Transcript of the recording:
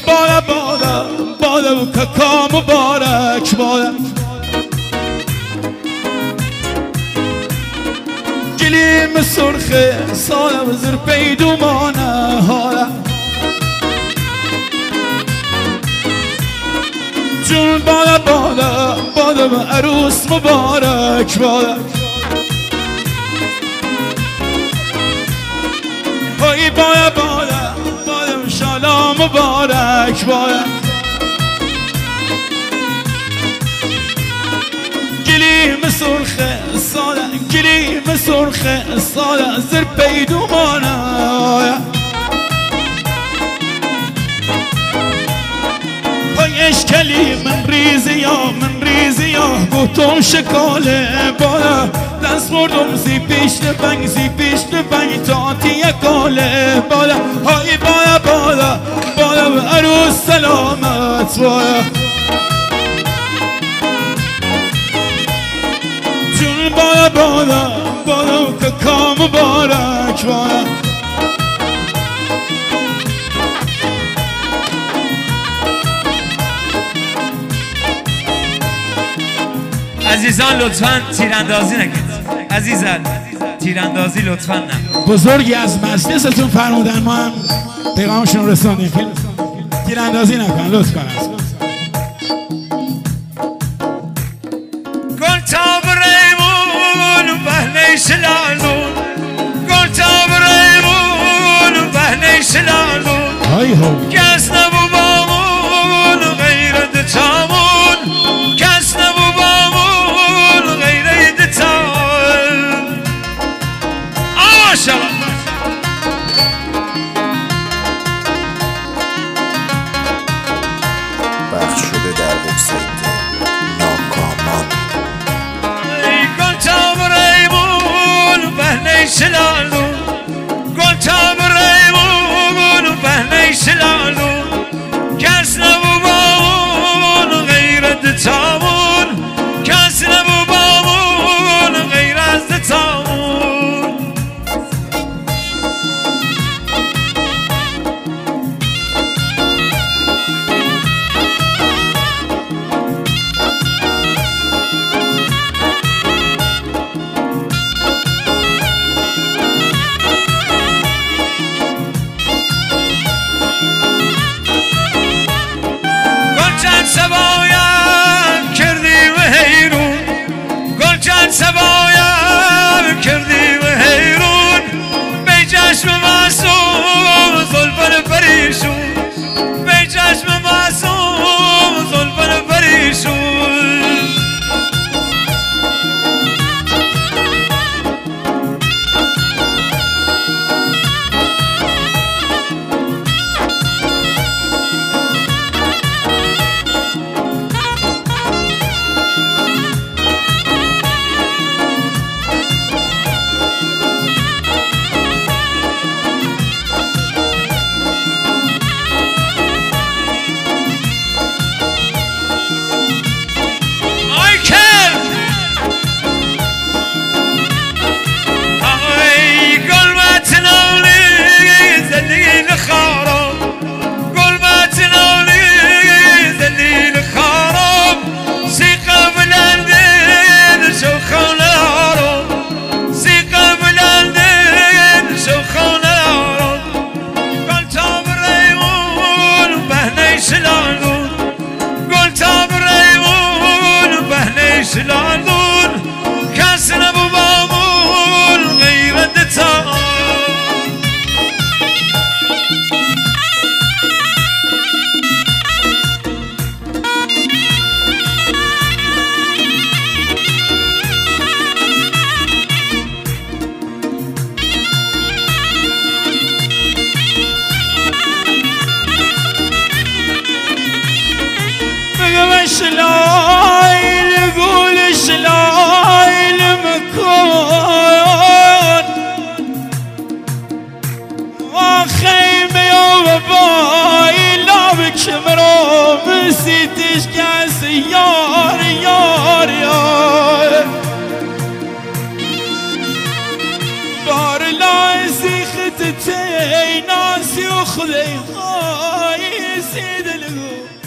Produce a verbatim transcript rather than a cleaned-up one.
بالا بالا بالا و ککا مبارک بالا گلیم سرخه سالا و زر پیدومانه حالا جون بالا بالا بالا و عروس مبارک بالا های بالا بالا بالا و شالا مبارک بالا گلیم سرخه سالا گلیم سرخه سالا زر پیدومانه اشکلی من ریزی یا من ریزی یا گوتون شکاله بالا دست مردم زی پیشت بنگ زی پیشت بنگ تاتی کاله بالا های بالا بالا بالا و عروس سلامت بالا جون بالا بالا بالا و ککا مبارک بالا عزیزان لطفاً تیراندازی نکنید. عزیزان تیراندازی لطفاً نه. بزرگی از مجلستون فرمودن ما هم پیغامشون رسوندیم تیراندازی نکن لطف کن. گل تاب ریمون و بهنه شلالون گل تاب ریمون و بهنه شلالون های هو کس نبو بامون غیرت چامون کس نبو پخش شده در وبسایت ناکامان. ای گل تاب ریمون بهنه شلالون گل تاب ریمون بهنه شلالون کس نبو بامون غیرت تامون کس نبو بامون غیر از تامون سبایم کردی و حیرون گل چند سبایم کردی و حیرون بی چشم معصوم زلفن پریشون بی چشم معصوم زلفن پریشون شلالون کس نبو بامون غیرت تا بگم شلایل گول شلایل مکن و خیمه و بای لاب کمرو بسیتش کس یار یار یار بار لای زیخت تی ناسی و خدای خواهی رسید لگو